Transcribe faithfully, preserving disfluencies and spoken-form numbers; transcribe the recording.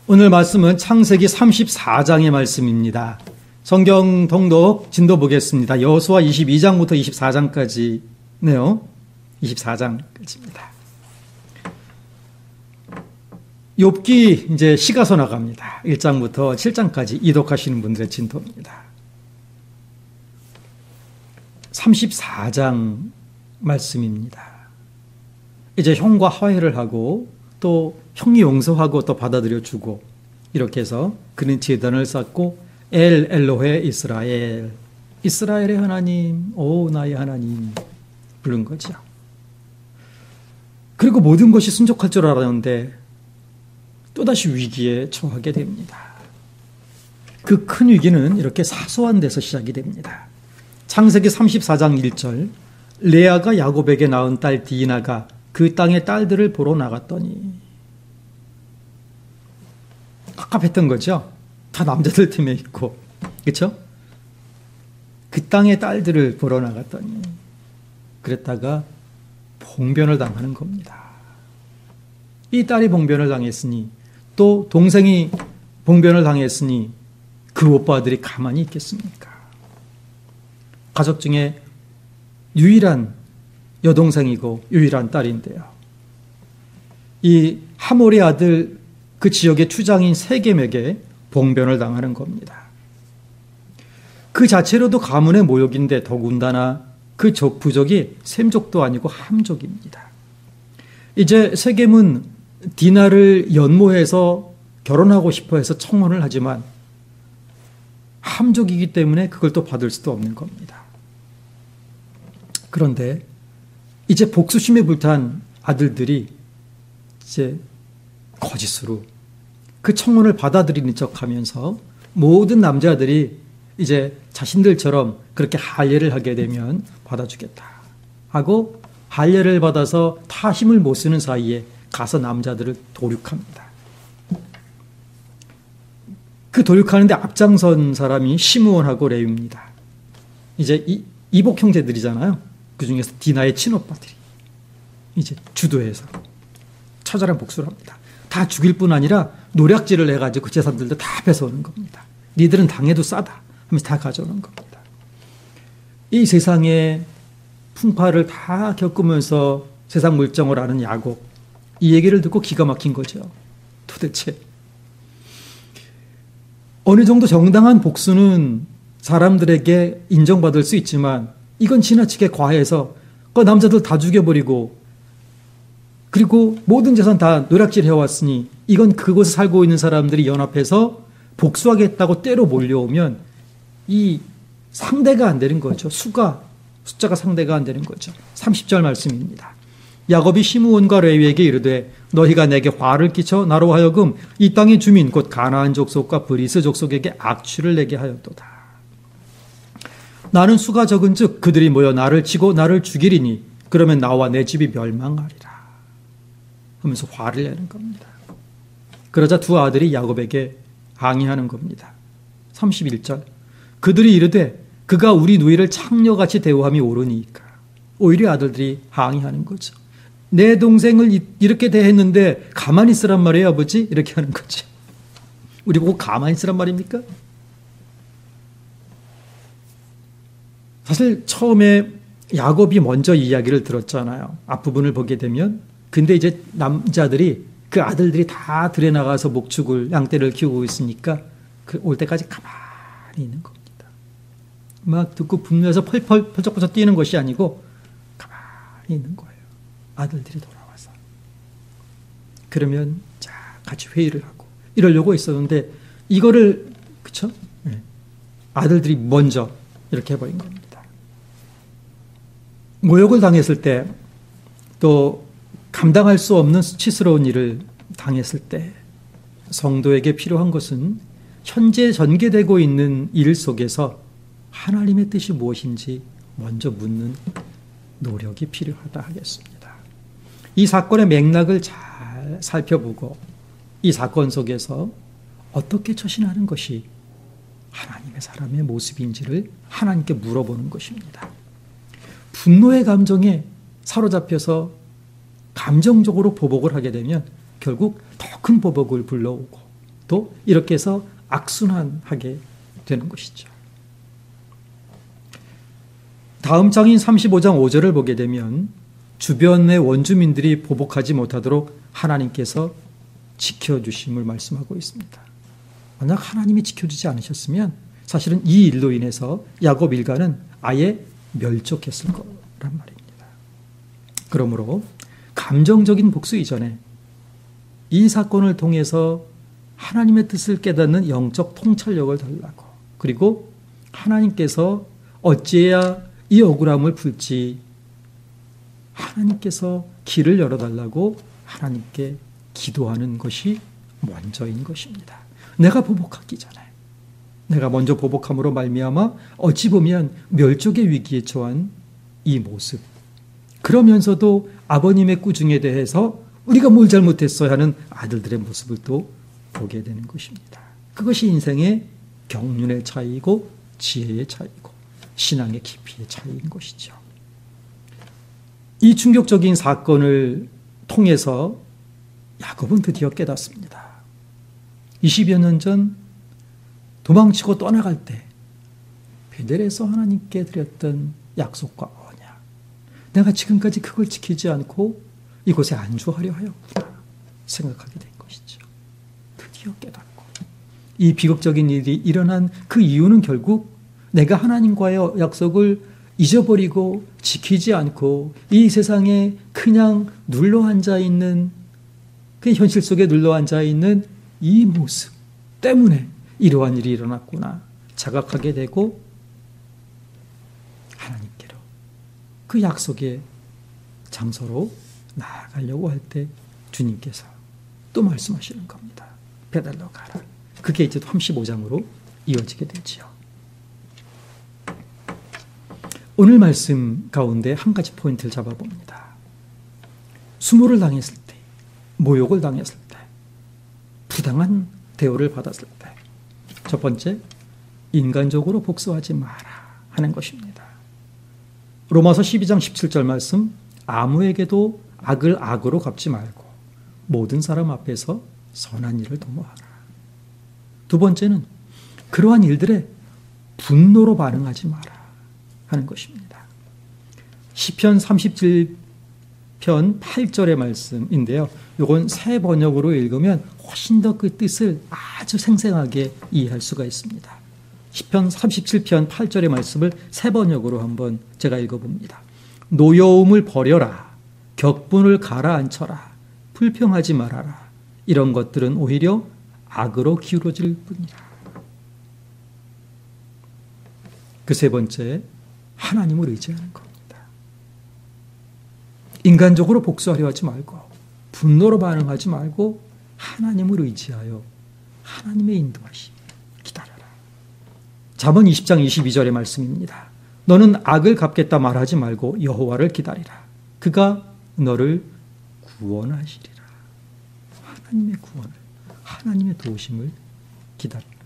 오늘 말씀은 창세기 삼십사 장의 말씀입니다. 성경 통독 진도 보겠습니다. 여호수아 이십이 장부터 이십사 장까지네요. 이십사 장까지입니다. 욥기 이제 시가서 나갑니다. 일 장부터 칠 장까지 이독하시는 분들의 진도입니다. 삼십사 장 말씀입니다. 이제 형과 화해를 하고 또 형이 용서하고 또 받아들여 주고 이렇게 해서 그는 제단을 쌓고 엘 엘로헤 이스라엘, 이스라엘의 하나님, 오 나의 하나님 부른 거죠. 그리고 모든 것이 순적할 줄 알았는데 또다시 위기에 처하게 됩니다. 그 큰 위기는 이렇게 사소한 데서 시작이 됩니다. 창세기 삼십사 장 일 절, 레아가 야곱에게 낳은 딸 디나가 그 땅의 딸들을 보러 나갔더니, 아까 뵀던 거죠. 다 남자들 팀에 있고, 그렇죠? 그 땅의 딸들을 보러 나갔더니 그랬다가 봉변을 당하는 겁니다. 이 딸이 봉변을 당했으니 또 동생이 봉변을 당했으니 그 오빠들이 가만히 있겠습니까? 가족 중에 유일한 여동생이고 유일한 딸인데요. 이 하몰의 아들 그 지역의 추장인 세겜에게 봉변을 당하는 겁니다. 그 자체로도 가문의 모욕인데 더군다나 그 족 부족이 셈족도 아니고 함족입니다. 이제 세겜은 디나를 연모해서 결혼하고 싶어 해서 청혼을 하지만 함족이기 때문에 그걸 또 받을 수도 없는 겁니다. 그런데 이제 복수심에 불탄 아들들이 이제 거짓으로 그 청혼을 받아들이는 척하면서 모든 남자들이 이제 자신들처럼 그렇게 할례를 하게 되면 받아주겠다 하고 할례를 받아서 다 힘을 못 쓰는 사이에 가서 남자들을 도륙합니다. 그 도륙하는데 앞장선 사람이 시므온하고 레위입니다. 이제 이, 이복 형제들이잖아요. 그 중에서 디나의 친오빠들이 이제 주도해서 처절한 복수를 합니다. 다 죽일 뿐 아니라 노략질을 해가지고 그 재산들도 다 뺏어오는 겁니다. 니들은 당해도 싸다 하면서 다 가져오는 겁니다. 이 세상의 풍파를 다 겪으면서 세상 물정을 아는 야곱, 이 얘기를 듣고 기가 막힌 거죠. 도대체 어느 정도 정당한 복수는 사람들에게 인정받을 수 있지만 이건 지나치게 과해서 그 남자들 다 죽여버리고 그리고 모든 재산 다 노략질 해왔으니 이건 그곳에 살고 있는 사람들이 연합해서 복수하겠다고 때로 몰려오면 이 상대가 안 되는 거죠. 수가, 숫자가 상대가 안 되는 거죠. 삼십 절 말씀입니다. 야곱이 시므온과 레위에게 이르되 너희가 내게 화를 끼쳐 나로 하여금 이 땅의 주민 곧 가나안 족속과 브리스 족속에게 악취를 내게 하였도다. 나는 수가 적은즉 그들이 모여 나를 치고 나를 죽이리니 그러면 나와 내 집이 멸망하리라 하면서 화를 내는 겁니다. 그러자 두 아들이 야곱에게 항의하는 겁니다. 삼십일 절, 그들이 이르되 그가 우리 누이를 창녀같이 대우함이 옳으니까. 오히려 아들들이 항의하는 거죠. 내 동생을 이렇게 대했는데 가만히 있으란 말이에요, 아버지? 이렇게 하는 거죠. 우리 보고 가만히 있으란 말입니까? 사실 처음에 야곱이 먼저 이야기를 들었잖아요. 앞부분을 보게 되면. 근데 이제 남자들이 그 아들들이 다 들에 나가서 목축을 양떼를 키우고 있으니까 그 올 때까지 가만히 있는 겁니다. 막 듣고 분노해서 펄펄 펄쩍펄쩍 뛰는 것이 아니고 가만히 있는 거예요. 아들들이 돌아와서. 그러면 자 같이 회의를 하고 이러려고 있었는데 이거를 그쵸? 네. 아들들이 먼저 이렇게 해버린 겁니다. 모욕을 당했을 때 또 감당할 수 없는 수치스러운 일을 당했을 때 성도에게 필요한 것은 현재 전개되고 있는 일 속에서 하나님의 뜻이 무엇인지 먼저 묻는 노력이 필요하다 하겠습니다. 이 사건의 맥락을 잘 살펴보고 이 사건 속에서 어떻게 처신하는 것이 하나님의 사람의 모습인지를 하나님께 물어보는 것입니다. 분노의 감정에 사로잡혀서 감정적으로 보복을 하게 되면 결국 더 큰 보복을 불러오고 또 이렇게 해서 악순환하게 되는 것이죠. 다음 장인 삼십오 장 오 절을 보게 되면 주변의 원주민들이 보복하지 못하도록 하나님께서 지켜주심을 말씀하고 있습니다. 만약 하나님이 지켜주지 않으셨으면 사실은 이 일로 인해서 야곱 일가는 아예 멸족했을 거란 말입니다. 그러므로 감정적인 복수 이전에 이 사건을 통해서 하나님의 뜻을 깨닫는 영적 통찰력을 달라고, 그리고 하나님께서 어찌해야 이 억울함을 풀지 하나님께서 길을 열어달라고 하나님께 기도하는 것이 먼저인 것입니다. 내가 보복하기 전에, 내가 먼저 보복함으로 말미암아 어찌 보면 멸족의 위기에 처한 이 모습, 그러면서도 아버님의 꾸중에 대해서 우리가 뭘 잘못했어야 하는 아들들의 모습을 또 보게 되는 것입니다. 그것이 인생의 경륜의 차이이고 지혜의 차이이고 신앙의 깊이의 차이인 것이죠. 이 충격적인 사건을 통해서 야곱은 드디어 깨닫습니다. 이십여 년 전 도망치고 떠나갈 때 베델에서 하나님께 드렸던 약속과 언약, 내가 지금까지 그걸 지키지 않고 이곳에 안주하려 하였구나 생각하게 된 것이죠. 드디어 깨닫고, 이 비극적인 일이 일어난 그 이유는 결국 내가 하나님과의 약속을 잊어버리고 지키지 않고 이 세상에 그냥 눌러앉아 있는, 그 현실 속에 눌러앉아 있는 이 모습 때문에 이러한 일이 일어났구나 자각하게 되고, 하나님께로 그 약속의 장소로 나아가려고 할 때 주님께서 또 말씀하시는 겁니다. 베델로 가라. 그게 이제 삼십오 장으로 이어지게 되지요. 오늘 말씀 가운데 한 가지 포인트를 잡아봅니다. 수모를 당했을 때, 모욕을 당했을 때, 부당한 대우를 받았을 때, 첫 번째, 인간적으로 복수하지 마라 하는 것입니다. 로마서 십이 장 십칠 절 말씀, 아무에게도 악을 악으로 갚지 말고 모든 사람 앞에서 선한 일을 도모하라. 두 번째는 그러한 일들에 분노로 반응하지 마라 하는 것입니다. 시편 삼십칠 편 팔 절의 말씀인데요. 이건 새 번역으로 읽으면 훨씬 더 그 뜻을 아주 생생하게 이해할 수가 있습니다. 시편 삼십칠 편 팔 절의 말씀을 새 번역으로 한번 제가 읽어봅니다. 노여움을 버려라. 격분을 가라앉혀라. 불평하지 말아라. 이런 것들은 오히려 악으로 기울어질 뿐이라. 그 세 번째, 하나님을 의지하는 겁니다. 인간적으로 복수하려 하지 말고, 분노로 반응하지 말고 하나님을 의지하여 하나님의 인도하심 기다려라. 잠언 이십 장 이십이 절의 말씀입니다. 너는 악을 갚겠다 말하지 말고 여호와를 기다리라. 그가 너를 구원하시리라. 하나님의 구원을, 하나님의 도우심을 기다립니다.